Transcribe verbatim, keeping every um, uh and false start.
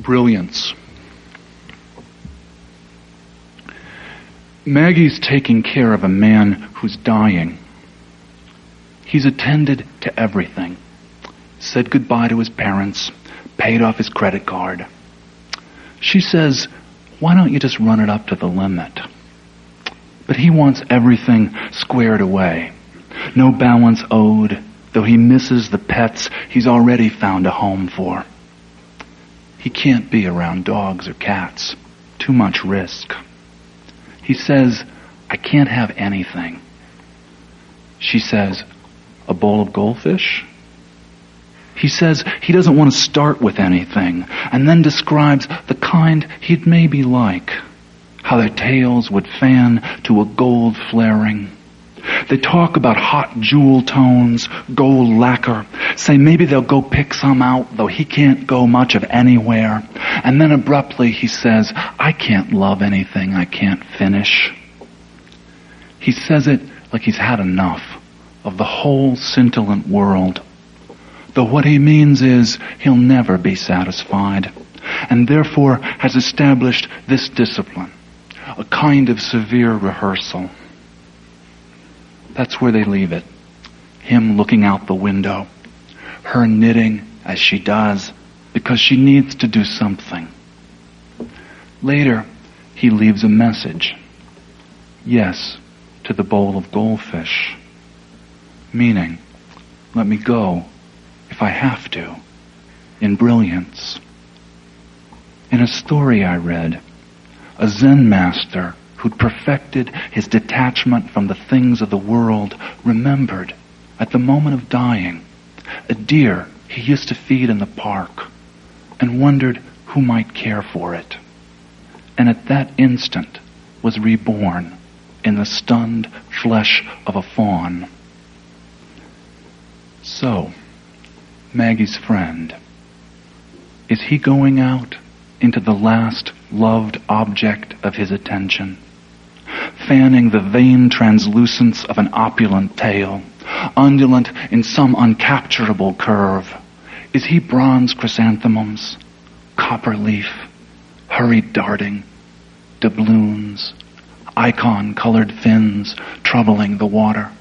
Brilliance. Maggie's taking care of a man who's dying. He's attended to everything. Said goodbye to his parents, paid off his credit card. She says, why don't you just run it up to the limit? But he wants everything squared away. No balance owed, though he misses the pets he's already found a home for. He can't be around dogs or cats. Too much risk. He says, I can't have anything. She says, a bowl of goldfish? He says he doesn't want to start with anything, and then describes the kind he'd maybe like. How their tails would fan to a gold flaring. They talk about hot jewel tones, gold lacquer, say maybe they'll go pick some out, though he can't go much of anywhere. And then abruptly he says, I can't love anything I can't finish. He says it like he's had enough of the whole scintillant world. Though what he means is he'll never be satisfied, and therefore has established this discipline, a kind of severe rehearsal. That's where they leave it. Him looking out the window, her knitting as she does because she needs to do something. Later, he leaves a message. Yes, to the bowl of goldfish. Meaning, let me go if I have to, in brilliance. In a story I read, a Zen master who'd perfected his detachment from the things of the world remembered, at the moment of dying, a deer he used to feed in the park, and wondered who might care for it. And at that instant was reborn in the stunned flesh of a fawn. So, Maggie's friend, is he going out into the last loved object of his attention, fanning the vain translucence of an opulent tail, undulant in some uncapturable curve? Is he bronze chrysanthemums, copper leaf, hurried darting, doubloons, icon-colored fins troubling the water?